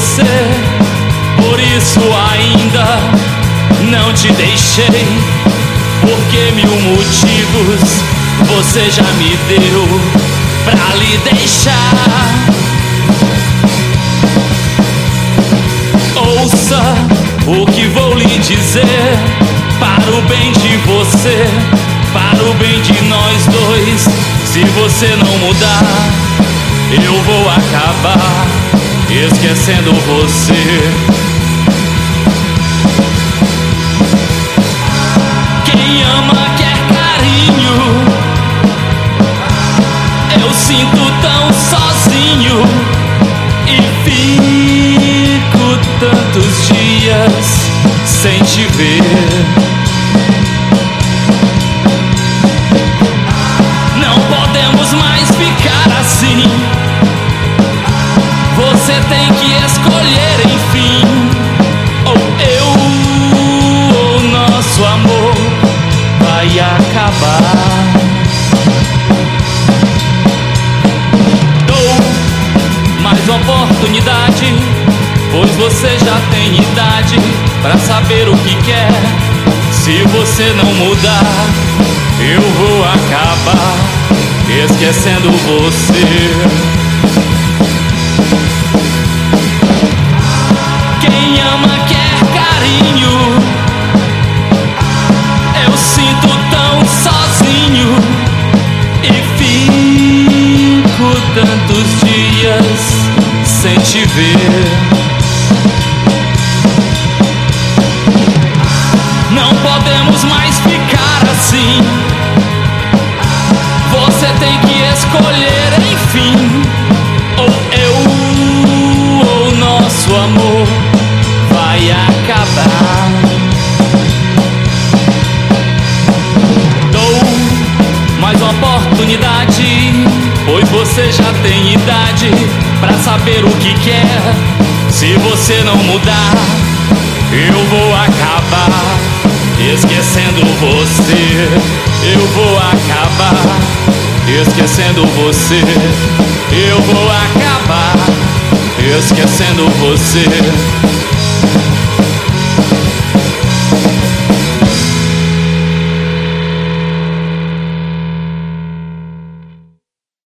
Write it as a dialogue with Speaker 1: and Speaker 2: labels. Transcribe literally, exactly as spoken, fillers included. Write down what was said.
Speaker 1: você, por isso ainda não te deixei, porque mil motivos você já me deu pra lhe deixar. Ouça o que vou lhe dizer, para o bem de você, para o bem de nós dois. Se você não mudar, eu vou acabar esquecendo você. Quem ama quer carinho, eu sinto tão sozinho e fico tantos dias sem te ver. Não podemos mais ficar assim, você tem que escolher, enfim, ou eu ou nosso amor vai acabar. Dou mais uma oportunidade, pois você já tem idade pra saber o que quer. Se você não mudar, eu vou acabar esquecendo você. Quem ama quer carinho, eu sinto tão sozinho e fico tantos dias sem te ver. Não podemos mais ficar assim, você tem que escolher, enfim, ou eu ou nosso amor vai acabar. Dou mais uma oportunidade, pois você já tem idade pra saber o que quer. Se você não mudar, eu vou acabar esquecendo você. Eu vou acabar esquecendo você. Eu vou acabar esquecendo você.